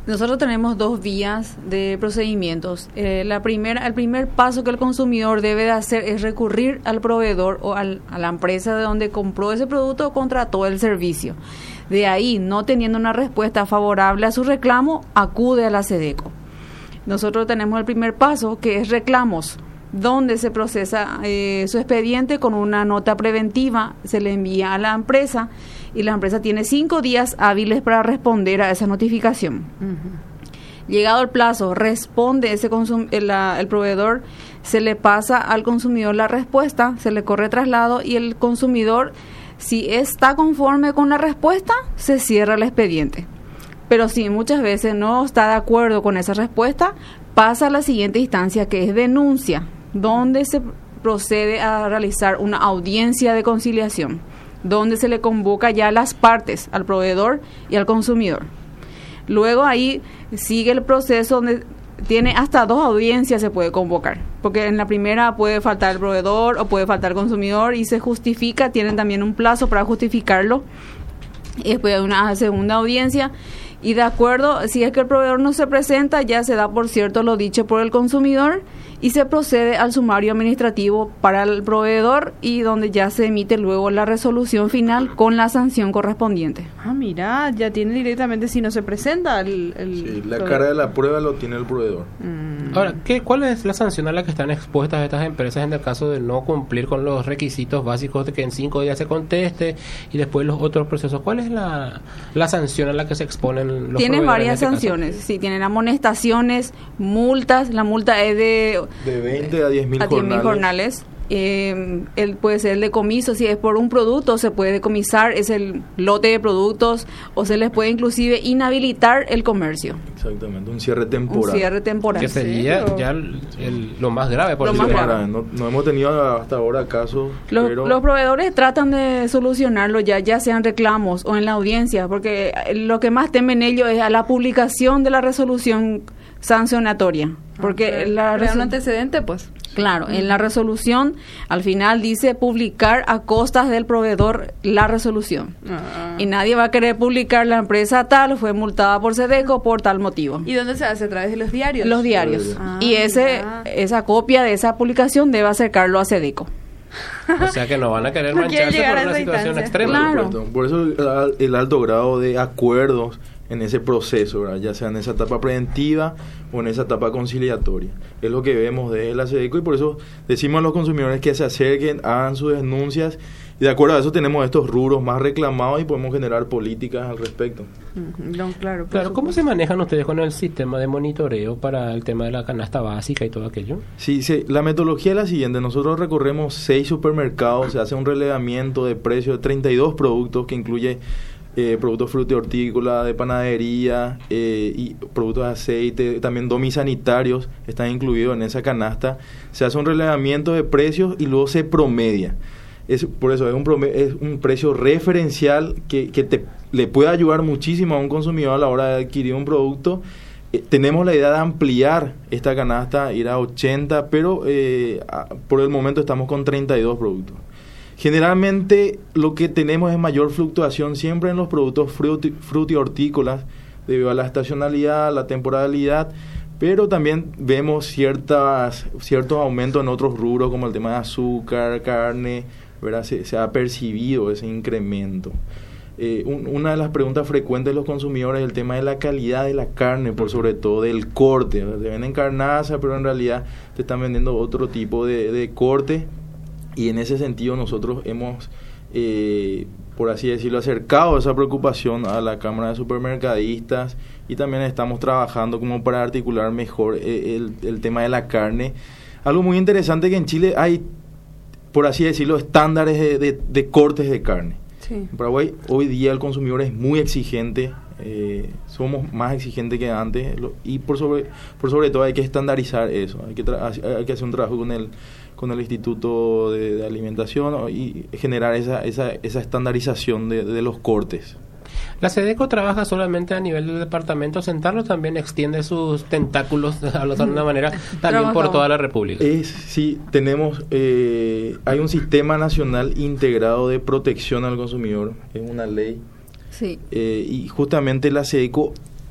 Nosotros tenemos dos vías de procedimientos. El primer paso que el consumidor debe de hacer es recurrir al proveedor o a la empresa de donde compró ese producto o contrató el servicio. De ahí, no teniendo una respuesta favorable a su reclamo, acude a la SEDECO. Nosotros tenemos el primer paso, que es reclamos, donde se procesa su expediente con una nota preventiva, se le envía a la empresa y la empresa tiene 5 días hábiles para responder a esa notificación. Llegado el plazo, responde el proveedor, se le pasa al consumidor la respuesta, se le corre traslado y el consumidor, si está conforme con la respuesta, se cierra el expediente. Pero si muchas veces no está de acuerdo con esa respuesta, pasa a la siguiente instancia, que es denuncia, donde se procede a realizar una audiencia de conciliación, donde se le convoca ya a las partes, al proveedor y al consumidor. Luego ahí sigue el proceso donde tiene hasta 2 audiencias se puede convocar, porque en la primera puede faltar el proveedor o puede faltar el consumidor y se justifica, tienen también un plazo para justificarlo, y después de una segunda audiencia, y de acuerdo, si es que el proveedor no se presenta, ya se da por cierto lo dicho por el consumidor y se procede al sumario administrativo para el proveedor y donde ya se emite luego la resolución final con la sanción correspondiente. Ah, mira, ya tiene directamente si no se presenta sí, la cara de la prueba lo tiene el proveedor. Ahora, ¿cuál es la sanción a la que están expuestas estas empresas en el caso de no cumplir con los requisitos básicos de que en 5 días se conteste y después los otros procesos? ¿Cuál es la sanción a la que se exponen los Tienen proveedores varias en este sanciones, caso? sí, tienen multas, la multa es de 20 a 10.000 jornales. Puede ser el decomiso, si es por un producto se puede decomisar, es el lote de productos, o se les puede inclusive inhabilitar el comercio. Exactamente, un cierre temporal. Que sería ya lo más grave. Por lo más grave. No hemos tenido hasta ahora casos. Los proveedores tratan de solucionarlo ya sean reclamos o en la audiencia, porque lo que más temen ellos es a la publicación de la resolución sancionatoria. Porque un antecedente, pues. Claro, en la resolución al final dice publicar a costas del proveedor la resolución. Y nadie va a querer publicar la empresa tal fue multada por SEDECO por tal motivo. ¿Y dónde se hace? ¿A través de los diarios? Los diarios. Y esa copia de esa publicación debe acercarlo a SEDECO. O sea que no van a querer mancharse por una situación extrema. Claro. Por eso el alto grado de acuerdos en ese proceso, ¿verdad? Ya sea en esa etapa preventiva o en esa etapa conciliatoria. Es lo que vemos de la SEDECO y por eso decimos a los consumidores que se acerquen, hagan sus denuncias y de acuerdo a eso tenemos estos rubros más reclamados y podemos generar políticas al respecto. No, claro, ¿cómo se manejan ustedes con el sistema de monitoreo para el tema de la canasta básica y todo aquello? Sí, la metodología es la siguiente. Nosotros recorremos 6 supermercados, se hace un relevamiento de precios de 32 productos que incluye productos frutícolas, de panadería y productos de aceite, también domisanitarios están incluidos en esa canasta. Se hace un relevamiento de precios y luego se promedia. Por eso es un precio referencial que le puede ayudar muchísimo a un consumidor a la hora de adquirir un producto. Tenemos la idea de ampliar esta canasta, ir a 80, pero por el momento estamos con 32 productos. Generalmente lo que tenemos es mayor fluctuación siempre en los productos frutihortícolas debido a la estacionalidad, la temporalidad, pero también vemos ciertos aumentos en otros rubros como el tema de azúcar, carne, ¿verdad? Se ha percibido ese incremento. Una de las preguntas frecuentes de los consumidores es el tema de la calidad de la carne, por sobre todo del corte. Te venden carnaza, pero en realidad te están vendiendo otro tipo de corte. Y en ese sentido nosotros hemos, por así decirlo, acercado esa preocupación a la Cámara de Supermercadistas y también estamos trabajando como para articular mejor el tema de la carne. Algo muy interesante que en Chile hay, por así decirlo, estándares de cortes de carne. Sí. En Paraguay hoy día el consumidor es muy exigente, somos más exigentes que antes y por sobre todo hay que estandarizar eso, hay que hacer un trabajo con el Instituto de Alimentación y generar esa estandarización de los cortes. ¿La SEDECO trabaja solamente a nivel del departamento central o también extiende sus tentáculos, de alguna manera, también por toda la República? Sí, tenemos, hay un sistema nacional integrado de protección al consumidor, es una ley. Sí. Y justamente la SEDECO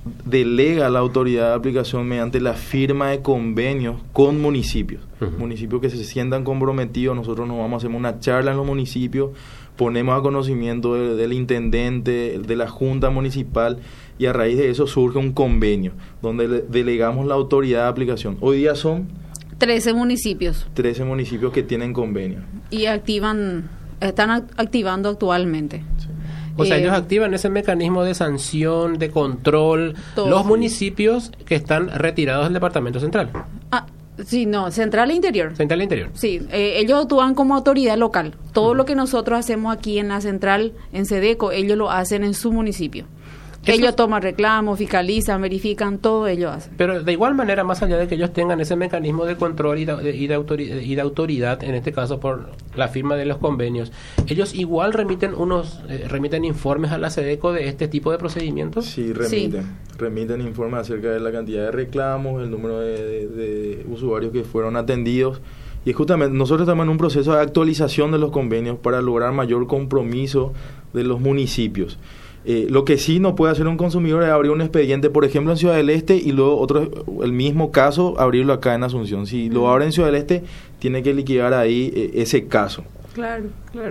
delega a la autoridad de aplicación mediante la firma de convenios con municipios. Municipios que se sientan comprometidos, nosotros nos vamos a hacer una charla en los municipios, ponemos a conocimiento del intendente, de la junta municipal, y a raíz de eso surge un convenio donde delegamos la autoridad de aplicación. Hoy día son 13 municipios 13 municipios que tienen convenio. y están activando actualmente. Sí. O sea, ellos activan ese mecanismo de sanción, de control, Todo. los municipios que están retirados del departamento central. Sí, no, central e interior. Central e interior. Sí, ellos actúan como autoridad local. Todo lo que nosotros hacemos aquí en la central, en SEDECO, ellos lo hacen en su municipio. Ellos toman reclamos, fiscalizan, verifican, todo ellos hacen. Pero de igual manera, más allá de que ellos tengan ese mecanismo de control y de autoridad, en este caso por la firma de los convenios, ellos igual remiten informes a la SEDECO de este tipo de procedimientos. Sí, remiten informes acerca de la cantidad de reclamos, el número de usuarios que fueron atendidos. Y justamente nosotros estamos en un proceso de actualización de los convenios para lograr mayor compromiso de los municipios. Lo que sí no puede hacer un consumidor es abrir un expediente, por ejemplo, en Ciudad del Este, y luego el mismo caso, abrirlo acá en Asunción. Si lo abre en Ciudad del Este, tiene que liquidar ahí ese caso. Claro.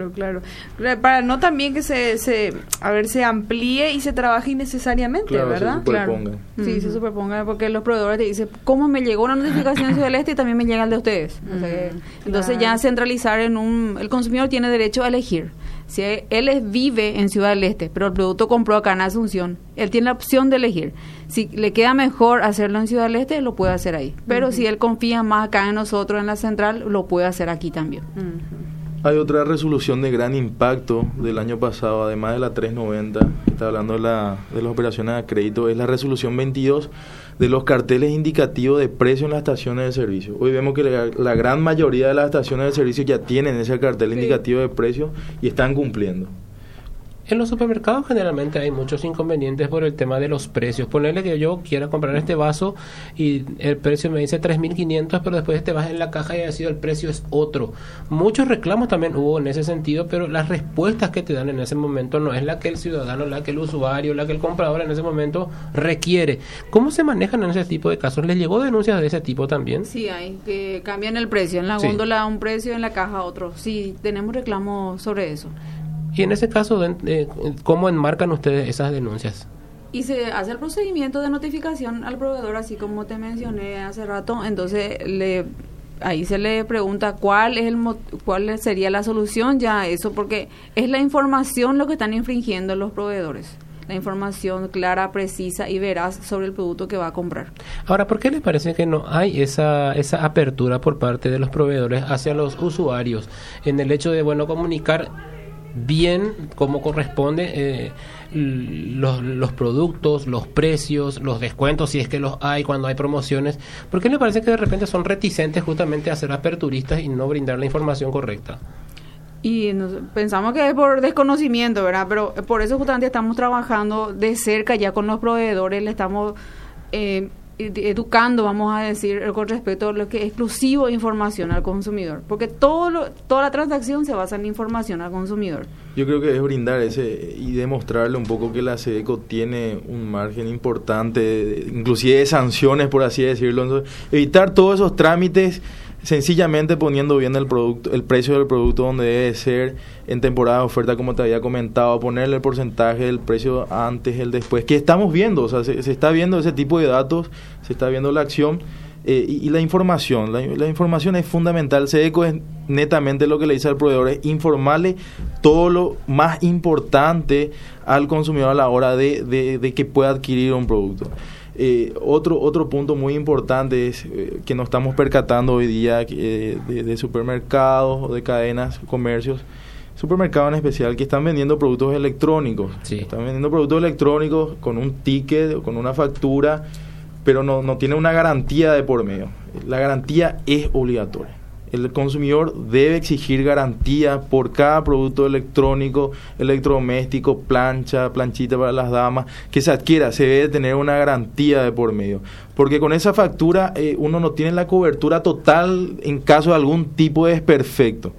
Para no también que se amplíe y se trabaje innecesariamente, Claro, ¿verdad? se superponga. Sí, se superponga, porque los proveedores te dicen, ¿cómo me llegó una notificación en Ciudad del Este y también me llega el de ustedes? O sea, entonces ya centralizar el consumidor tiene derecho a elegir. Si él vive en Ciudad del Este, pero el producto compró acá en Asunción, él tiene la opción de elegir. Si le queda mejor hacerlo en Ciudad del Este, lo puede hacer ahí. Pero si él confía más acá en nosotros, en la central, lo puede hacer aquí también. Hay otra resolución de gran impacto del año pasado, además de la 390, que está hablando de las operaciones a crédito, es la resolución 22 de los carteles indicativos de precio en las estaciones de servicio. Hoy vemos que la gran mayoría de las estaciones de servicio ya tienen ese cartel indicativo de precio y están cumpliendo. En los supermercados generalmente hay muchos inconvenientes por el tema de los precios. Ponerle que yo quiera comprar este vaso y el precio me dice 3.500, pero después te vas en la caja y ha sido el precio es otro. Muchos reclamos también hubo en ese sentido, pero las respuestas que te dan en ese momento no es la que el ciudadano, la que el usuario, la que el comprador en ese momento requiere. ¿Cómo se manejan en ese tipo de casos? ¿Les llegó denuncias de ese tipo también? Sí, hay que cambian el precio. En la góndola un precio, en la caja otro. Sí, tenemos reclamos sobre eso. Y en ese caso, ¿cómo enmarcan ustedes esas denuncias? Y se hace el procedimiento de notificación al proveedor, así como te mencioné hace rato. Entonces, ahí se le pregunta cuál sería la solución ya a eso, porque es la información lo que están infringiendo los proveedores. La información clara, precisa y veraz sobre el producto que va a comprar. Ahora, ¿por qué les parece que no hay esa apertura por parte de los proveedores hacia los usuarios en el hecho de, comunicar bien como corresponde los productos, los precios, los descuentos, si es que los hay, cuando hay promociones? ¿Por qué le parece que de repente son reticentes justamente a ser aperturistas y no brindar la información correcta? Y pensamos que es por desconocimiento, ¿verdad? Pero por eso justamente estamos trabajando de cerca ya con los proveedores, le estamos educando, vamos a decir, con respecto a lo que es exclusivo de información al consumidor, porque toda la transacción se basa en información al consumidor. Yo creo que es brindar y demostrarle un poco que la SEDECO tiene un margen importante, inclusive de sanciones, por así decirlo. Entonces, evitar todos esos trámites, sencillamente poniendo bien el precio del producto donde debe ser, en temporada de oferta, como te había comentado, ponerle el porcentaje del precio antes, el después, que estamos viendo, o sea, se está viendo ese tipo de datos, se está viendo la acción, y la información. La información es fundamental. SEDECO es netamente lo que le dice al proveedor, es informarle todo lo más importante al consumidor a la hora de que pueda adquirir un producto. Otro punto muy importante es que nos estamos percatando hoy día de supermercados o de cadenas, comercios, supermercados en especial, que están vendiendo productos electrónicos. Sí. Están vendiendo productos electrónicos con un ticket, con una factura, pero no tiene una garantía de por medio. La garantía es obligatoria. El consumidor debe exigir garantía por cada producto electrónico, electrodoméstico, planchita para las damas, que se adquiera. Se debe tener una garantía de por medio, porque con esa factura uno no tiene la cobertura total en caso de algún tipo de desperfecto.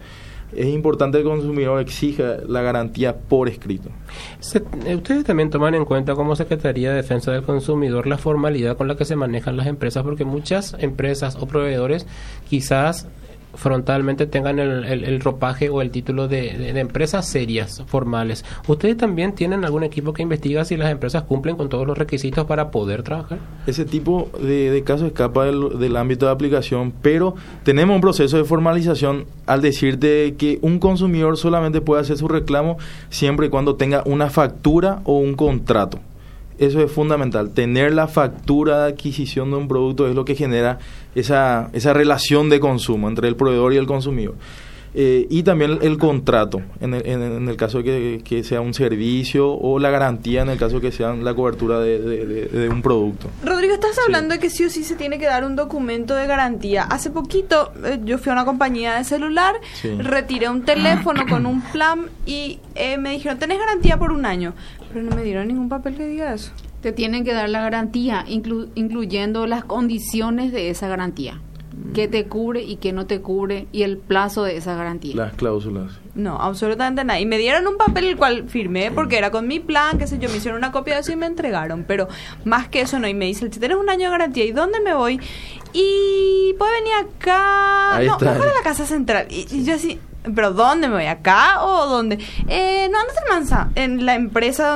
es importante que el consumidor exija la garantía por escrito. Ustedes también toman en cuenta como Secretaría de Defensa del Consumidor la formalidad con la que se manejan las empresas, porque muchas empresas o proveedores quizás frontalmente tengan el ropaje o el título de empresas serias, formales. ¿Ustedes también tienen algún equipo que investiga si las empresas cumplen con todos los requisitos para poder trabajar? Ese tipo de caso escapa del ámbito de aplicación, pero tenemos un proceso de formalización al decirte que un consumidor solamente puede hacer su reclamo siempre y cuando tenga una factura o un contrato. Eso es fundamental. Tener la factura de adquisición de un producto es lo que genera esa relación de consumo entre el proveedor y el consumidor. Y también el contrato, en el caso de que sea un servicio, o la garantía en el caso de que sea la cobertura de un producto. Rodrigo, estás hablando de que sí o sí se tiene que dar un documento de garantía. Hace poquito yo fui a una compañía de celular, retiré un teléfono con un plan y me dijeron, tenés garantía por 1 año, pero no me dieron ningún papel que diga eso. Te tienen que dar la garantía, incluyendo las condiciones de esa garantía. ¿Qué te cubre y qué no te cubre? Y el plazo de esa garantía. Las cláusulas. No, absolutamente nada. Y me dieron un papel el cual firmé porque era con mi plan, qué sé yo, me hicieron una copia de eso y me entregaron. Pero más que eso no. Y me dicen, si tienes 1 año de garantía, ¿y dónde me voy? Y puede venir acá. Ahí está. Mejor a la casa central. Y yo así, ¿pero dónde me voy? ¿Acá o dónde? No, andas en Mansa, en la empresa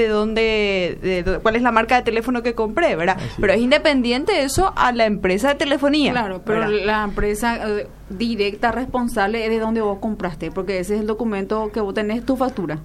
cuál es la marca de teléfono que compré, ¿verdad? Así. Pero es independiente eso a la empresa de telefonía. Claro, pero ¿verdad? la empresa directa responsable es de donde vos compraste, porque ese es el documento que vos tenés, tu factura.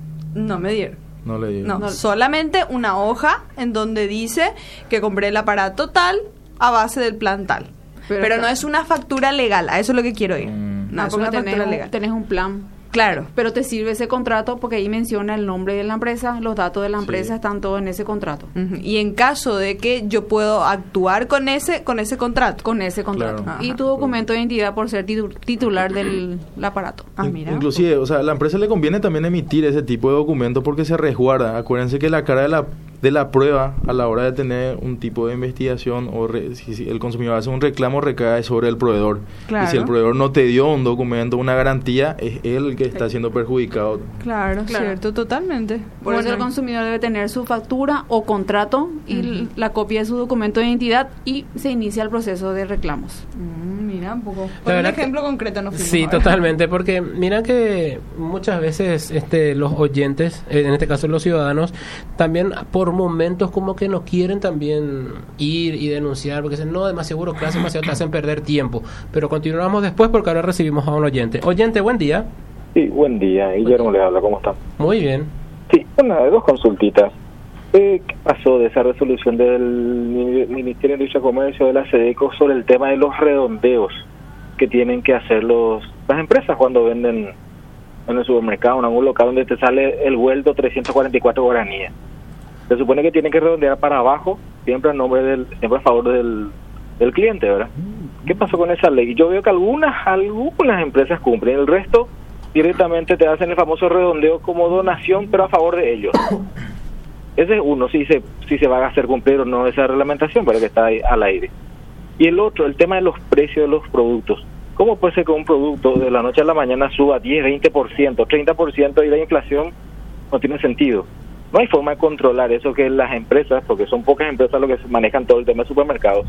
No me dieron. No le digo. No, solamente una hoja en donde dice que compré el aparato tal a base del plan tal. Pero no es una factura legal, a eso es lo que quiero ir. No, es porque una factura legal. tenés un plan. Claro. Pero te sirve ese contrato porque ahí menciona el nombre de la empresa, los datos de la empresa están todos en ese contrato. Uh-huh. Y en caso de que yo puedo actuar con ese contrato. Con ese contrato. Claro. Y tu documento de identidad por ser titular del aparato. Mira. Inclusive, o sea, a la empresa le conviene también emitir ese tipo de documento porque se resguarda. Acuérdense que la cara de la prueba a la hora de tener un tipo de investigación o si el consumidor hace un reclamo recae sobre el proveedor. Claro. Y si el proveedor no te dio un documento, una garantía, es él el que está siendo perjudicado. Claro, cierto, totalmente. Por eso el consumidor debe tener su factura o contrato y la copia de su documento de identidad y se inicia el proceso de reclamos. Mira, un poco. Por un ejemplo concreto no fuimos. Sí, totalmente, porque mira que muchas veces los oyentes, en este caso los ciudadanos, también por momentos como que no quieren también ir y denunciar, porque dicen, no, demasiado burocracia, demasiado te hacen perder tiempo. Pero continuamos después porque ahora recibimos a un oyente. Oyente, buen día. Sí, buen día. Guillermo le habla, ¿cómo está? Muy bien. Sí, dos consultitas. ¿Qué pasó de esa resolución del Ministerio de Industria y Comercio de la SEDECO sobre el tema de los redondeos que tienen que hacer las empresas cuando venden en el supermercado, en algún local donde te sale el vuelto 344 guaraníes? Se supone que tienen que redondear para abajo, siempre siempre a favor del cliente, ¿verdad? ¿Qué pasó con esa ley? Yo veo que algunas empresas cumplen, el resto directamente te hacen el famoso redondeo como donación, pero a favor de ellos. Ese es uno, si se va a hacer cumplir o no esa reglamentación, pero que está ahí al aire. Y el otro, el tema de los precios de los productos. ¿Cómo puede ser que un producto de la noche a la mañana suba 10, 20%, 30% y la inflación no tiene sentido? No hay forma de controlar eso, que las empresas, porque son pocas empresas lo que manejan todo el tema de supermercados,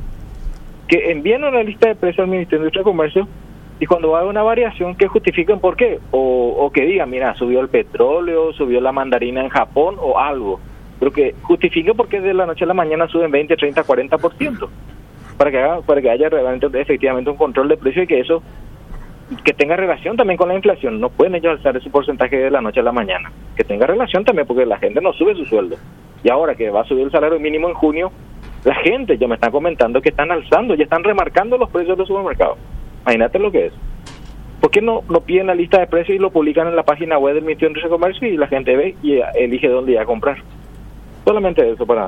que envíen una lista de precios al Ministerio de Industria y Comercio y cuando va a haber una variación que justifiquen por qué, o que digan, mira, subió el petróleo, subió la mandarina en Japón o algo, pero que justifique por qué de la noche a la mañana suben 20, 30, 40%, para que haya realmente, efectivamente un control de precio y que eso que tenga relación también con la inflación. No pueden ellos alzar ese porcentaje de la noche a la mañana, que tenga relación también, porque la gente no sube su sueldo, y ahora que va a subir el salario mínimo en junio, la gente ya me está comentando que están alzando, ya están remarcando los precios de los supermercados. Imagínate lo que es. ¿Por qué no piden la lista de precios y lo publican en la página web del Ministerio de Industria y Comercio y la gente ve y elige dónde ir a comprar? Solamente eso para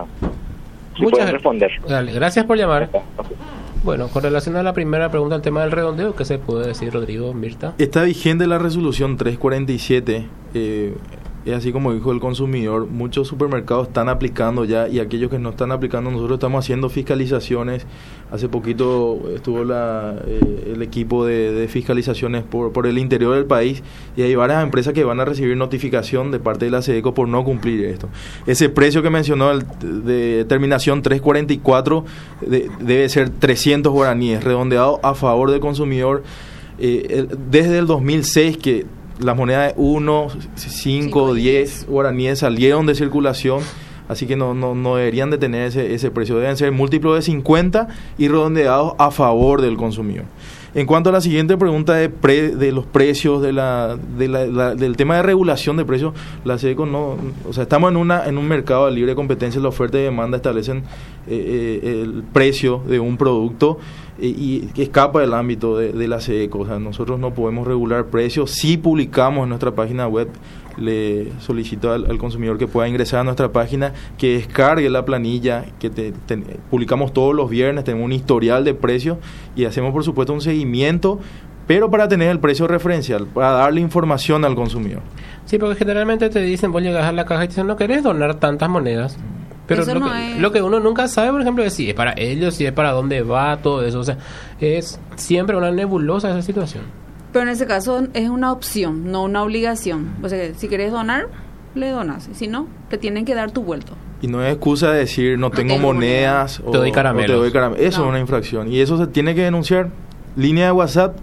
responder. Dale, gracias por llamar. Bueno, con relación a la primera pregunta, el tema del redondeo, ¿qué se puede decir, Rodrigo, Mirta? Está vigente la resolución 347 es así como dijo el consumidor, muchos supermercados están aplicando ya, y aquellos que no están aplicando, nosotros estamos haciendo fiscalizaciones. Hace poquito estuvo el equipo de fiscalizaciones por el interior del país, y hay varias empresas que van a recibir notificación de parte de la SEDECO por no cumplir esto. Ese precio que mencionó de terminación 344 debe ser 300 guaraníes, redondeado a favor del consumidor. Desde el 2006 que las monedas de 1, 5, 10 guaraníes salieron de circulación, así que no deberían de tener ese precio, deben ser múltiplos de 50 y redondeados a favor del consumidor. En cuanto a la siguiente pregunta de los precios, del tema de regulación de precios, la SEDECO estamos en un mercado de libre competencia, la oferta y demanda establecen el precio de un producto y que escapa del ámbito de la SEDECO. O sea, nosotros no podemos regular precios. Sí publicamos en nuestra página web, le solicito al consumidor que pueda ingresar a nuestra página, que descargue la planilla que publicamos todos los viernes, tenemos un historial de precios y hacemos por supuesto un seguimiento, pero para tener el precio referencial, para darle información al consumidor. Sí, porque generalmente te dicen, vos llegas a la caja y te dicen, no querés donar tantas monedas. Pero lo que uno nunca sabe, por ejemplo, es si es para ellos, si es para dónde va, todo eso. O sea, es siempre una nebulosa esa situación. Pero en ese caso es una opción, no una obligación. O sea, si querés donar, le donas. Si no, te tienen que dar tu vuelto. Y no es excusa de decir, no tengo monedas te doy caramelos. Eso es una infracción. Y eso se tiene que denunciar. Línea de WhatsApp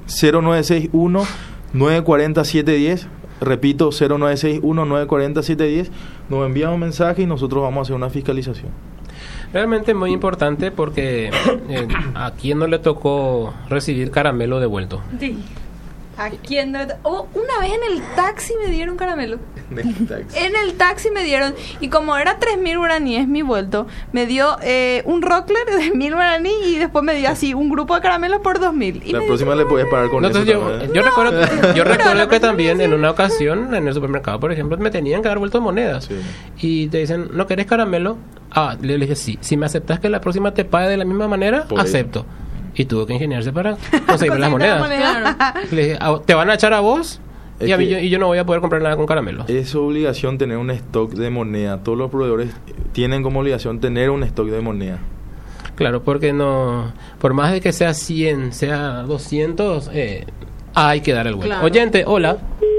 0961-940-710. Repito, 0961-940-710. Nos envían un mensaje y nosotros vamos a hacer una fiscalización. Realmente muy importante porque a quién no le tocó recibir caramelo devuelto. Sí. ¿A quién no? Una vez en el taxi me dieron caramelo. En el taxi me dieron. Y como era 3.000 guaraníes mi vuelto, me dio un Rockler de 1.000 guaraníes y después me dio así un grupo de caramelos por 2.000. La próxima le puedes pagar con eso. Yo recuerdo que también en una ocasión en el supermercado, por ejemplo, me tenían que dar vuelto monedas. Sí. Y te dicen, ¿no querés caramelo? Le dije, sí. Si me aceptas que la próxima te pague de la misma manera, acepto. Y tuvo que ingeniarse para conseguir las monedas. Le dije, ¿te van a echar a vos? Y yo no voy a poder comprar nada con caramelo. Es obligación tener un stock de moneda. Todos los proveedores tienen como obligación tener un stock de moneda. Claro, porque no, por más de que sea 100, sea 200, hay que dar el vuelto. Claro. Oyente, hola.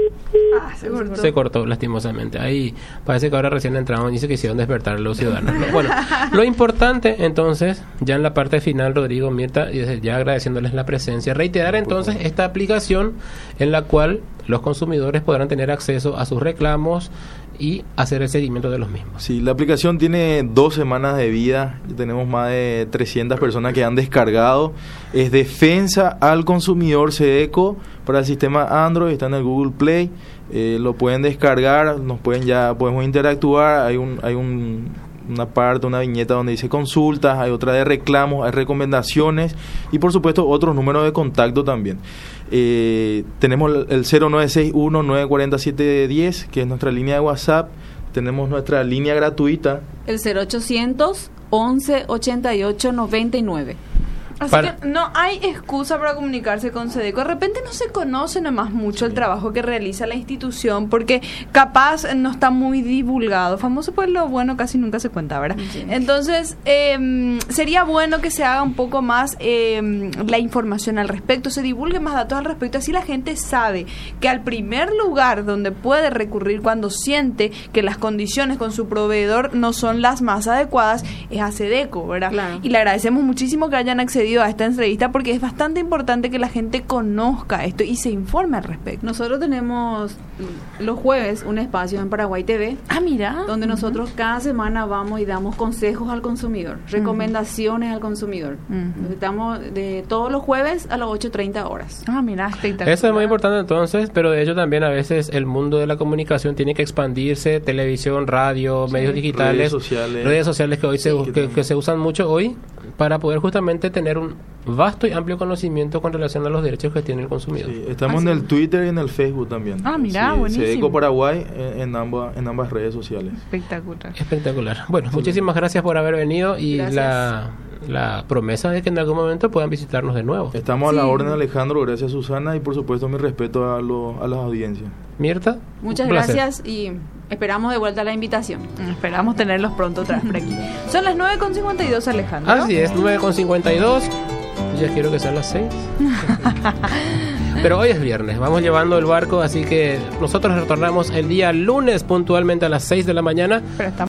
Se cortó lastimosamente. Ahí parece que ahora recién entraron y se quisieron despertar los ciudadanos. Bueno, lo importante entonces, ya en la parte final, Rodrigo, Mirta, y desde ya agradeciéndoles la presencia, reiterar entonces esta aplicación en la cual los consumidores podrán tener acceso a sus reclamos y hacer el seguimiento de los mismos. Sí, la aplicación tiene 2 semanas de vida, tenemos más de 300 personas que han descargado. Es Defensa al Consumidor SEDECO para el sistema Android, está en el Google Play, lo pueden descargar, podemos interactuar, hay una parte, una viñeta donde dice consultas, hay otra de reclamos, hay recomendaciones y por supuesto otros números de contacto también. Tenemos el 0961-940-710, que es nuestra línea de WhatsApp. Tenemos nuestra línea gratuita, el 0800 11 88 99. Así que no hay excusa para comunicarse con SEDECO. De repente no se conoce nomás mucho el trabajo que realiza la institución porque capaz no está muy divulgado. Famoso pues lo bueno casi nunca se cuenta, ¿verdad? Sí. Entonces sería bueno que se haga un poco más la información al respecto, se divulgue más datos al respecto, así la gente sabe que al primer lugar donde puede recurrir cuando siente que las condiciones con su proveedor no son las más adecuadas es a SEDECO, ¿verdad? Claro. Y le agradecemos muchísimo que hayan accedido a esta entrevista porque es bastante importante que la gente conozca esto y se informe al respecto. Nosotros tenemos los jueves un espacio en Paraguay TV. Mira. Donde nosotros cada semana vamos y damos consejos al consumidor, recomendaciones al consumidor. Estamos de todos los jueves a las 8:30 horas. Mira, espectacular. Eso es muy importante entonces, pero de hecho también a veces el mundo de la comunicación tiene que expandirse, televisión, radio, medios digitales, redes sociales que hoy que se usan mucho hoy para poder justamente tener un vasto y amplio conocimiento con relación a los derechos que tiene el consumidor. Sí, estamos en el Twitter y en el Facebook también. Mira, buenísimo. SEDECO Paraguay en ambas redes sociales. Espectacular. Bueno, muchísimas gracias por haber venido y la promesa de que en algún momento puedan visitarnos de nuevo. Estamos a la orden, Alejandro, gracias Susana y por supuesto mi respeto a las audiencias. Mirta, muchas gracias y esperamos de vuelta la invitación. Esperamos tenerlos pronto otra vez por aquí. Son las 9:52, Alejandro. Así es, 9:52. Ya quiero que sean las 6. Pero hoy es viernes, vamos llevando el barco, así que nosotros retornamos el día lunes puntualmente a las 6 de la mañana. Pero estamos